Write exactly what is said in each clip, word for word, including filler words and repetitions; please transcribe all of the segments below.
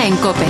en COPE.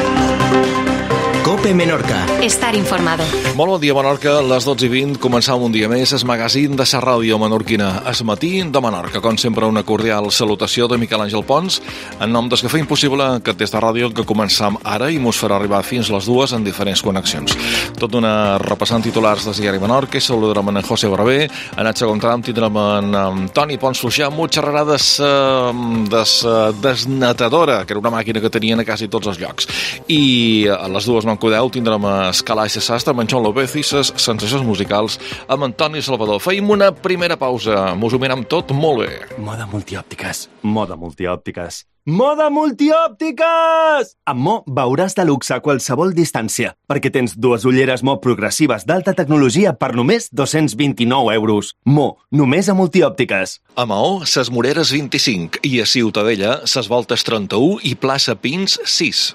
COPE Menorca. Estar informado. Molt bon dia, Menorca. A les dotze i vint començam un dia més el magazín de la ràdio menorquina. Es matí de Menorca. Com sempre, una cordial salutació de Miquel Àngel Pons, en nom dels que feim possible que des de ràdio que començam ara i mos farà arribar fins les dues en diferents connexions. Tot una repassant titulars del diari Menorca, saludarem en José Barbé, en el segon tram tindrem en Toni Pons Fluixà, molt xerrarà de la desnetadora, que era una màquina que tenien a quasi tots els llocs. I a les dues no en Codeu tindrem a Escalaix de Sastre, amb en Joan López i les sensacions musicals amb Antoni Salvador. Feim una primera pausa, mos ho mirem tot molt bé. Moda multiòptiques, moda multiòptiques, moda multiòptiques! Amb Mo veuràs de luxe a qualsevol distància, perquè tens dues ulleres Mo progressives d'alta tecnologia per només dos-cents vint-i-nou euros. Mo, només a multiòptiques. A Maó, ses Moreres vint-i-cinc i a Ciutadella, ses Voltes trenta-u i plaça Pins sis.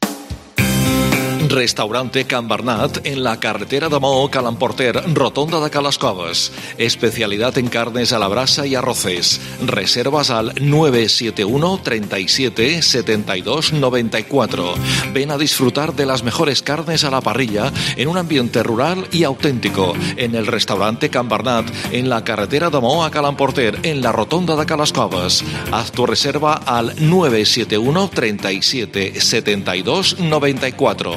Restaurante Can Bernat en la carretera de Maó, Calamporter, rotonda de Cales Coves. Especialidad en carnes a la brasa y arroces. Reservas al nueve siete uno, treinta y siete, setenta y dos, noventa y cuatro. Ven a disfrutar de las mejores carnes a la parrilla en un ambiente rural y auténtico. En el restaurante Can Bernat en la carretera de Maó a Calamporter, en la rotonda de Cales Coves. Haz tu reserva al nueve siete uno, treinta y siete, setenta y dos, noventa y cuatro.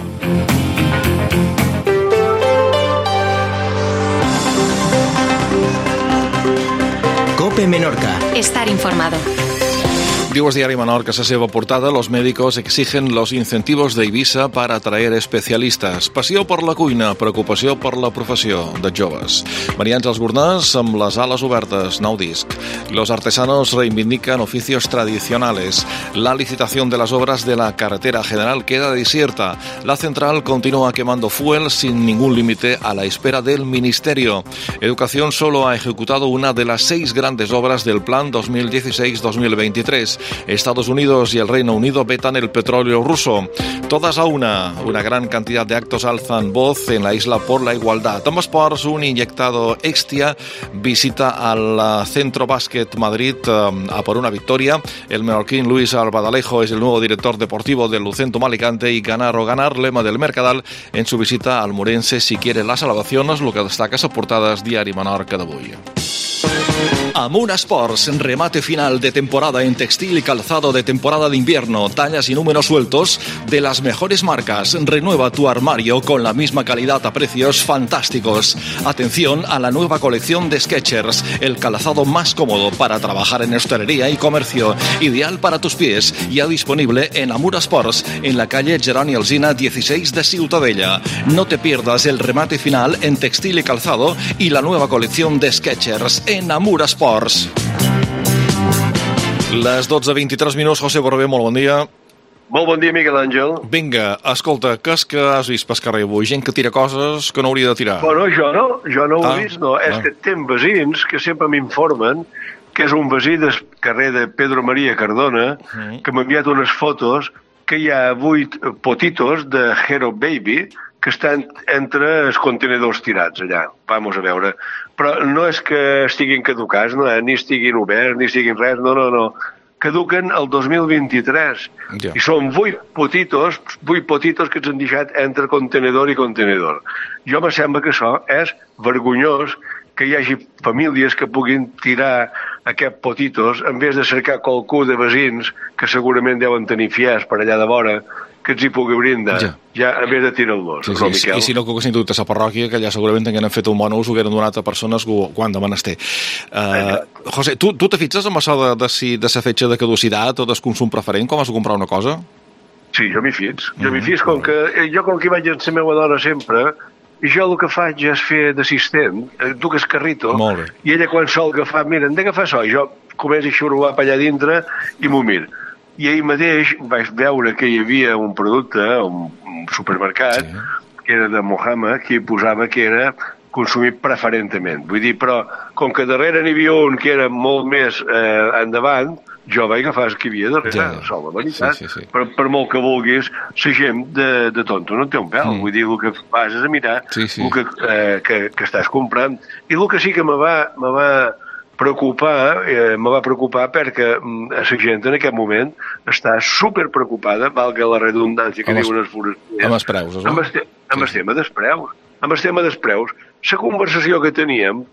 COPE Menorca. Estar informado. Diu el diari Menorca, a la seva portada, los médicos exigen los incentivos de Ibiza para atraer especialistas. Passió per la cuina, preocupació per la professió de joves. Maria Àngels Gornàs amb les ales obertes, nou disc. Los artesanos reivindican oficios tradicionales. La licitación de las obras de la carretera general queda desierta. La central continúa quemando fuel sin ningún límite a la espera del ministerio. Educación solo ha ejecutado una de las seis grandes obras del plan dos mil dieciséis dos mil veintitrés. Estados Unidos y el Reino Unido vetan el petróleo ruso. Todas a una. Una gran cantidad de actos alzan voz en la isla por la igualdad. Amb esports, un inyectado Extia visita al Centro Básquet Madrid um, a por una victoria. El menorquín Luis Albadalejo es el nuevo director deportivo del Lucentum Alicante y ganar o ganar, lema del Mercadal en su visita al Murense si quiere la salvación, es lo que destaca a portadas Diari Menorca d'avui. Amuna Sports, remate final de temporada en textil y calzado de temporada de invierno, tallas y números sueltos de las mejores marcas. Renueva tu armario con la misma calidad a precios fantásticos. Atención a la nueva colección de Skechers, el calzado más cómodo para trabajar en hostelería y comercio, ideal para tus pies, ya disponible en Amuna Sports, en la calle Jeroni Alsina dieciséis de Ciutadella. No te pierdas el remate final en textil y calzado y la nueva colección de Skechers en Amuna Sports. Les dotze vint-i-tres minuts, José Barbé, molt bon dia. Molt bon dia, Miquel Àngel. Vinga, escolta, què és que has vist pel carrer avui? Gent que tira coses que no hauria de tirar. Bueno, jo no, jo no ho ah, he vist, no. Ah. És que tem veïns que sempre m'informen que és un veí del carrer de Pedro María Cardona mm. que m'ha enviat unes fotos que hi ha vuit potitos de Hero Baby que estan entre els contenidors tirats allà. Vamos a veure. Però no és que estiguin caducats, no, eh? Ni estiguin oberts, ni estiguin res, no, no, no. Caduquen el dos mil vint-i-tres. Yeah. I són vuit potitos, vuit potitos que ens han deixat entre contenidor i contenidor. Jo me sembla que això és vergonyós, que hi hagi famílies que puguin tirar aquests potitos en vez de cercar qualcú de veïns que segurament deuen tenir fies per allà de vora que ens hi pugui brindar, ja, ja en vez de tirar-los. Sí, sí, sí, i si no que ho haguessin dut a la parròquia, que allà segurament hagueren fet un bon ús, ho hagueren donat a persones quan de menester. Uh, José, tu, tu te fixes amb això de, de, si, de la fetge de caducitat o del consum preferent, com has de comprar una cosa? Sí, jo m'hi fix. Jo m'hi fix, com que jo com que vaig amb la meva dona sempre, jo el que faig és fer d'assistent, duc el carrito, i ella quan sol agafar, mira, hem d'agafar això, i jo començo a xurular per allà dintre i m'ho miro. I ahir mateix vaig veure que hi havia un producte, un, un supermercat, sí, que era de Mohammed, que posava que era consumit preferentment. Vull dir, però com que darrere n'hi havia un que era molt més eh, endavant, jo vaig agafar el que hi havia darrere, ja, ja. Sol, la veritat. Sí, sí, sí. Però per molt que vulguis, la gent de, de tonto no té un pèl. Mm. Vull dir, el que vas és a mirar sí, sí. el que, eh, que, que estàs comprant. I el que sí que me va, me va preocupar, eh, me va preocupar perquè la gent en aquest moment està super preocupada, valga la redundància que diuen els forasters, amb els preus, no? amb el, amb el tema dels preus. Amb el tema dels preus, la conversació que teníem,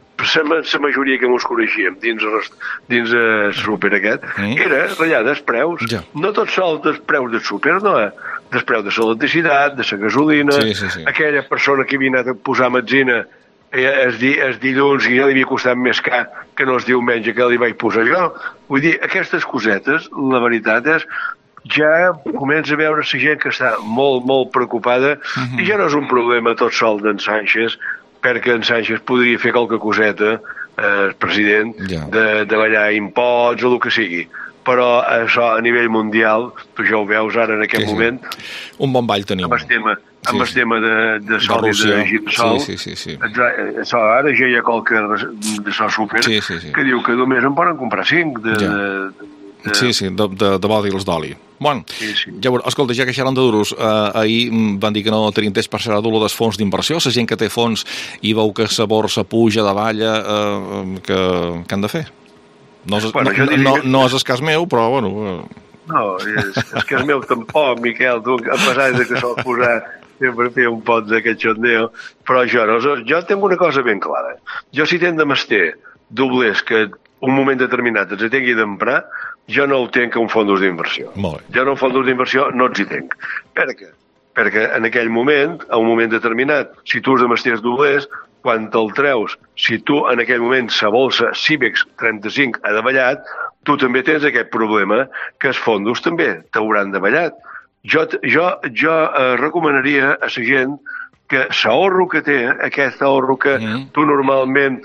la majoria que ens coneixíem dins el, dins el súper aquest, mm. era ratllar dels preus. Ja. No tot sol dels preus del súper, no, eh? Dels preus de l'electricitat, de la gasolina, sí, sí, sí. Aquella persona que havia anat a posar metzina els, di, els dilluns i ja li havia costat més car que no els diumenge que li vaig posar jo. Vull dir, aquestes cosetes, la veritat és, ja comença a veure la gent que està molt, molt preocupada uh-huh. i ja no és un problema tot sol d'en Sánchez, perquè en Sánchez podria fer qualque coseta, eh, el president, yeah. de, de ballar imposts o el que sigui. Però això a nivell mundial, tu ja ho veus ara en aquest sí, moment... Sí. Un bon ball tenim. Amb el tema, amb sí, el tema de, de sol i de girassol, sí, sí, sí, sí. Això, ara ja hi ha qualque de so súper sí, sí, sí. que diu que només en poden comprar cinc de... Ja. de, de... Sí, sí, de, de, de bòdils d'oli. Bueno, sí, sí. Llavors, escolta, ja que xerran de duros, eh, ahir van dir que no tenien temps per xerrar de dels fons d'inversió, la gent que té fons i veu que la borsa puja, davalla, eh, que, que han de fer? No és, bueno, no, no, no és el cas meu, però, bueno... Eh... No, és, és cas meu tampoc, Miquel, tu, a pesar de que sol posar sempre fer un pot de cachondeo, però jo, no, jo tinc una cosa ben clara. Jo si tenc de mester doblers que un moment determinat els tingui d'emprar, jo no ho tenc en fons d'inversió. Jo no en fons d'inversió no els hi tenc. Per què? Perquè en aquell moment, a un moment determinat, si tu has de mesters doblers, quan te'l treus, si tu en aquell moment la bolsa Cibex trenta-cinc ha davallat, tu també tens aquest problema que els fondos també t'hauran davallat. Jo, jo, jo eh, recomanaria a la gent que l'ahorro que té, aquest ahorro que mm. tu normalment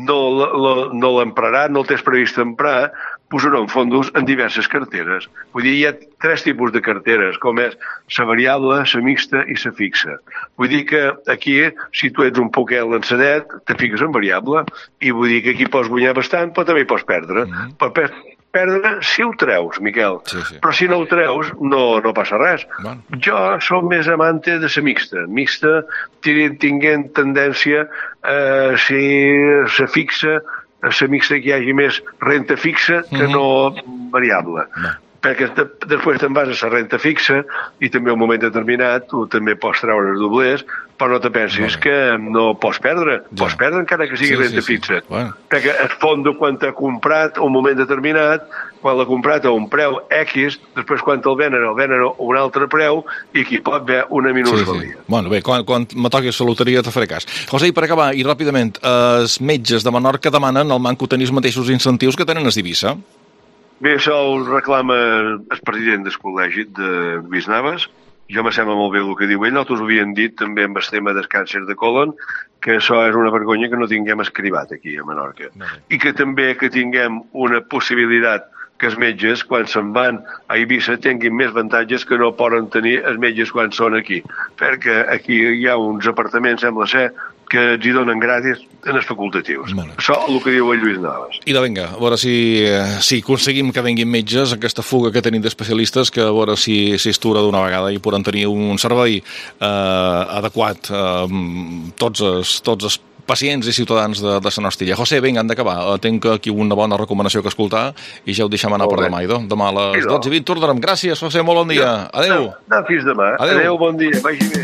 no, no l'empraràs, no el tens previst emprar, posarà en fondos en diverses carteres. Vull dir, hi ha tres tipus de carteres, com és la variable, la mixta i la fixa. Vull dir que aquí, si tu ets un poquet lançadet, te fiques en variable, i vull dir que aquí pots guanyar bastant, però també pots perdre. Mm-hmm. Per per perdre si ho treus, Miquel. Sí, sí. Però si no ho treus, no, no passa res. Bueno. Jo som més amante de la mixta. Mixta, tinguent tendència a si la fixa, a la mixta que hi hagi més renta fixa que mm-hmm. no variable. No. Perquè de, després te'n vas a la renta fixa i també a un moment determinat tu també pots treure els doblers, però no te pensis no. que no pots perdre. Ja. Pots perdre encara que sigui sí, renta sí, fixa. Sí. Bueno. Perquè el fondo quan t'ha comprat a un moment determinat, quan l'ha comprat a un preu X, després quan te'l venen, el venen a un altre preu i aquí pot haver una minusvalia. Sí, sí. Bueno, bé, quan, quan me toqui la loteria te faré cas. José, i per acabar, i ràpidament, els metges de Menorca demanen al manco tenir els mateixos incentius que tenen els d'Eivissa? Bé, això ho reclama el president del col·legi de Lluís Navas. Jo me sembla molt bé el que diu ell. Nosaltres ho havíem dit també amb el tema del càncer de colon, que això és una vergonya que no tinguem escrivat aquí a Menorca. No. I que també que tinguem una possibilitat que els metges, quan se'n van a Eivissa, tinguin més avantatges que no poden tenir els metges quan són aquí. Perquè aquí hi ha uns apartaments, sembla ser, que els hi donen gratis en els facultatius. Bueno. Això és el que diu el Lluís Navas. I de vinga, a veure si, si aconseguim que venguin metges, aquesta fuga que tenim d'especialistes, que a veure si s'estura d'una vegada i poden tenir un servei eh, adequat a eh, tots els, tots els pacients i ciutadans de, de la nostra illa. José, vinga, han d'acabar. Tinc aquí una bona recomanació que escoltar i ja ho deixem anar per demà. Idò. Demà a les dotze i vint tornarem. Gràcies, José, molt bon dia. Adéu. No, no, fins demà. Adéu. Adéu, bon dia. Vagi bé.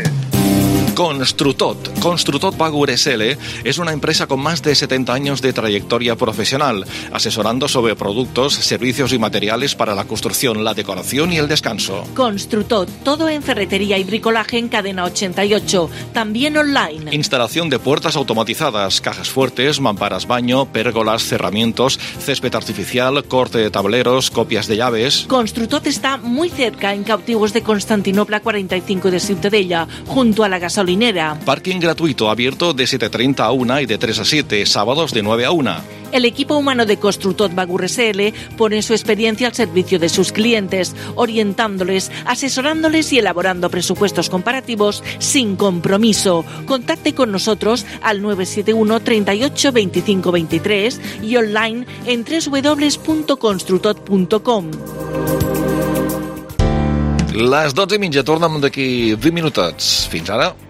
Construtot. Construtot Bagur S L es una empresa con más de setenta años de trayectoria profesional, asesorando sobre productos, servicios y materiales para la construcción, la decoración y el descanso. Construtot, todo en ferretería y bricolaje en cadena ochenta y ocho, también online. Instalación de puertas automatizadas, cajas fuertes, mamparas baño, pérgolas, cerramientos, césped artificial, corte de tableros, copias de llaves. Construtot está muy cerca, en Cautivos de Constantinopla cuarenta y cinco de Ciutadella, junto a la gasolinera. Parking gratuito abierto de siete treinta a una y de tres a siete, sábados de nueve a una. El equipo humano de Construtot Bagur S L pone su experiencia al servicio de sus clientes, orientándoles, asesorándoles y elaborando presupuestos comparativos sin compromiso. Contacte con nosotros al nueve siete uno, treinta y ocho, veinticinco veintitrés y online en doble u doble u doble u punt construtot punt com. Les dotze i mitja, tornem d'aquí vint minutets. Fins ara.